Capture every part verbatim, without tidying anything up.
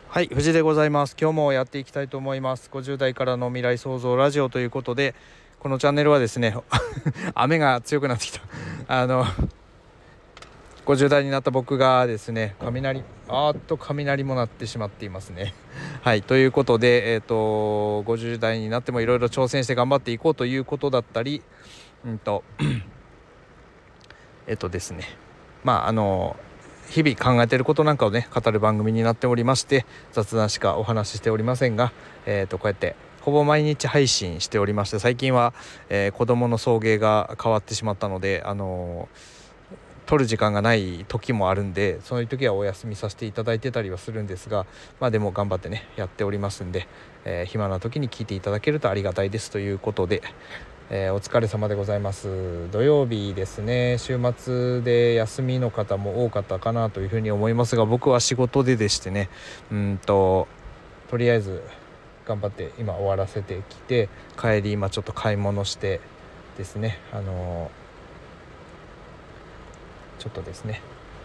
はい、藤でございます。今日もやっていきたいと思います。ごじゅう代からの未来創造ラジオということで、このチャンネルはですね雨が強くなってきたあのごじゅう代になった僕がですね、雷あーっと雷も鳴ってしまっていますねはいということで、えー、とごじゅう代になってもいろいろ挑戦して頑張っていこうということだったり、うんとえっとですねまああの日々考えていることなんかをね語る番組になっておりまして、雑談しかお話ししておりませんが、えー、とこうやってほぼ毎日配信しておりまして、最近は、えー、子供の送迎が変わってしまったので、あのー、撮る時間がない時もあるんで、そういう時はお休みさせていただいてたりはするんですが、まあでも頑張ってねやっておりますんで、えー、暇な時に聞いていただけるとありがたいですということで、えー、お疲れ様でございます。土曜日ですね。週末で休みの方も多かったかなというふうに思いますが、僕は仕事ででしてね、うんととりあえず頑張って今終わらせてきて、帰り今ちょっと買い物してですね、あのー、ちょっとですね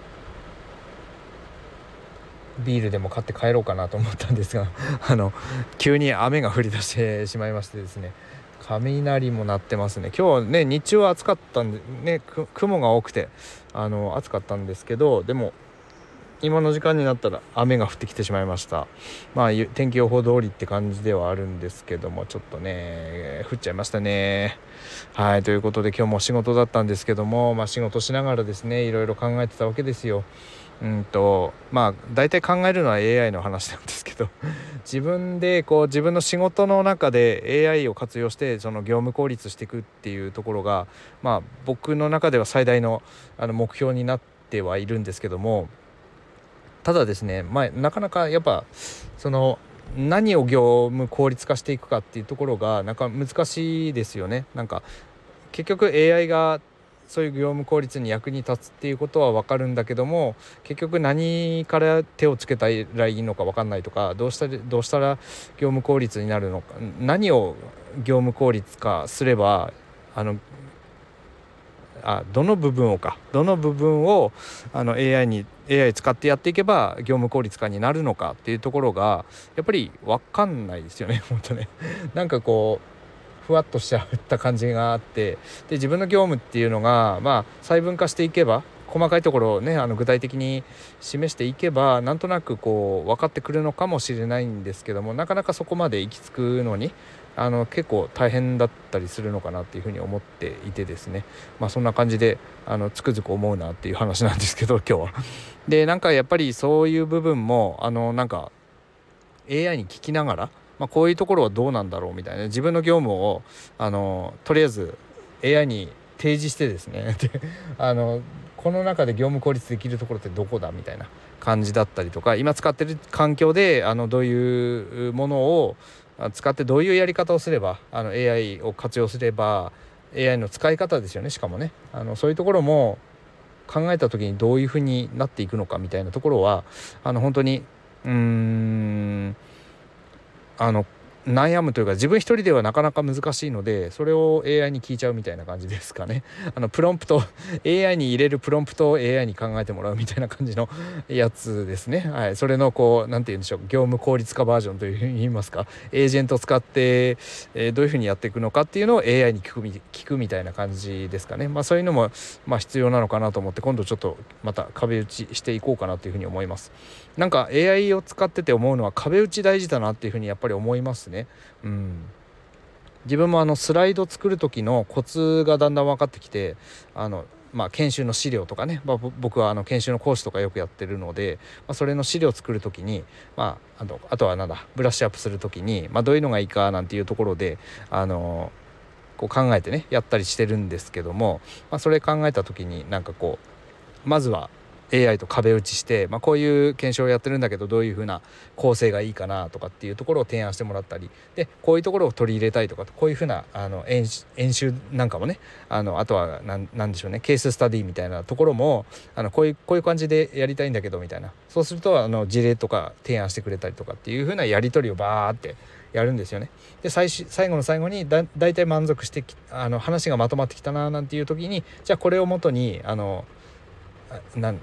ビールでも買って帰ろうかなと思ったんですがあの急に雨が降り出してしまいましてですね、雷も鳴ってますね。今日ね日中は暑かったんでね、雲が多くてあの暑かったんですけど、でも今の時間になったら雨が降ってきてしまいました。まあ天気予報通りって感じではあるんですけども、ちょっとね降っちゃいましたね。はいということで今日も仕事だったんですけども、まあ仕事しながらですねいろいろ考えてたわけですよ。うんとまあ大体考えるのは エーアイ の話なんですけど自分でこう自分の仕事の中で エーアイ を活用してその業務効率していくっていうところが、まあ僕の中では最大のあの目標になってはいるんですけども、ただですね、まあ、なかなかやっぱその何を業務効率化していくかっていうところがなんか難しいですよね。なんか結局 エーアイ がそういう業務効率に役に立つっていうことは分かるんだけども、結局何から手をつけたらいいのか分かんないとか、どうしたらどうしたら業務効率になるのか、何を業務効率化すればあのあどの部分をかどの部分をあの エーアイ に エーアイ 使ってやっていけば業務効率化になるのかっていうところがやっぱり分かんないですよね本当ねなんかこうふわっとしちゃった感じがあって、で自分の業務っていうのがまあ細分化していけば、細かいところをねあの具体的に示していけばなんとなくこう分かってくるのかもしれないんですけども、なかなかそこまで行き着くのにあの結構大変だったりするのかなっていうふうに思っていてですね、まあそんな感じであのつくづく思うなっていう話なんですけど今日はでなんかやっぱりそういう部分もあのなんか エーアイ に聞きながら、まあ、こういうところはどうなんだろうみたいな、自分の業務をあのとりあえず エーアイ に提示してですねであのこの中で業務効率できるところってどこだみたいな感じだったりとか、今使ってる環境であのどういうものを使ってどういうやり方をすればあの エーアイ を活用すれば エーアイ の使い方ですよね、しかもねあのそういうところも考えた時にどういうふうになっていくのかみたいなところはあの本当にうーんあの悩むというか、自分一人ではなかなか難しいので、それを エーアイ に聞いちゃうみたいな感じですかね。あのプロンプト エーアイ に入れるプロンプトを エーアイ に考えてもらうみたいな感じのやつですね。はい、それのこうなんて言うんでしょう、業務効率化バージョンというふうに言いますか、エージェントを使って、えー、どういうふうにやっていくのかっていうのを エーアイ に聞くみ聞くみたいな感じですかね。まあそういうのもまあ必要なのかなと思って、今度ちょっとまた壁打ちしていこうかなというふうに思います。なんか エーアイ を使ってて思うのは壁打ち大事だなっていうふうにやっぱり思いますね。うん、自分もあのスライド作る時のコツがだんだん分かってきて、あのまあ研修の資料とかね、まあ、僕はあの研修の講師とかよくやってるので、まあ、それの資料を作る時に、まあ、あとあとはなんだブラッシュアップする時に、まあ、どういうのがいいかなんていうところであのこう考えてねやったりしてるんですけども、まあ、それ考えた時になんかこうまずはエーアイ と壁打ちして、まあ、こういう検証をやってるんだけどどういう風な構成がいいかなとかっていうところを提案してもらったりで、こういうところを取り入れたいとか、こういう風なあの演演習なんかもね、あのあとはなんなんでしょうね、ケーススタディみたいなところもあのこういうこういう感じでやりたいんだけどみたいな、そうするとあの事例とか提案してくれたりとかっていう風なやり取りをバーってやるんですよね。で 最, 最後の最後にだだいたい満足してきあの話がまとまってきたななんていう時に、じゃあこれをもとにあのなん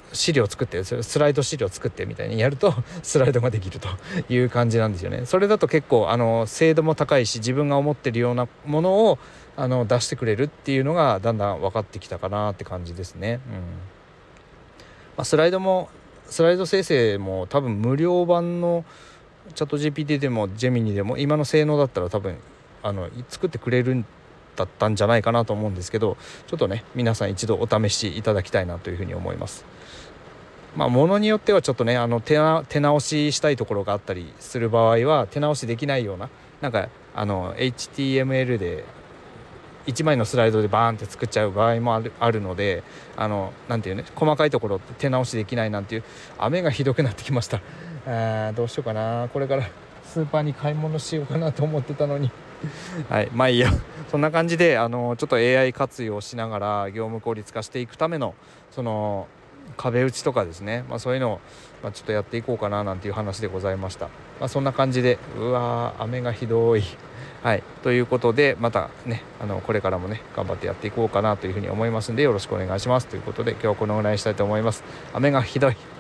資料作ってスライド資料作ってみたいにやるとスライドができるという感じなんですよね。それだと結構あの精度も高いし、自分が思ってるようなものをあの出してくれるっていうのがだんだん分かってきたかなって感じですね。うんまあ、スライドもスライド生成も多分無料版のチャット ジーピーティー でもジェミニでも今の性能だったら多分あの作ってくれるんだったんじゃないかなと思うんですけど、ちょっとね皆さん一度お試しいただきたいなというふうに思います。まあものによってはちょっとねあの 手な手直ししたいところがあったりする場合は手直しできないようななんかあの エイチティーエムエル でいちまいのスライドでバーンって作っちゃう場合もある、あるのであのなんていうね細かいところって手直しできないなんていう。雨がひどくなってきました。あどうしようかな、これからスーパーに買い物しようかなと思ってたのにはいまあいいやそんな感じであのちょっと エーアイ 活用しながら業務効率化していくためのその壁打ちとかですね、まあ、そういうのを、まあ、ちょっとやっていこうかななんていう話でございました。まあ、そんな感じでうわー雨がひどいはいということでまたねあのこれからもね頑張ってやっていこうかなというふうに思いますんでよろしくお願いしますということで今日はこのぐらいにしたいと思います。雨がひどい。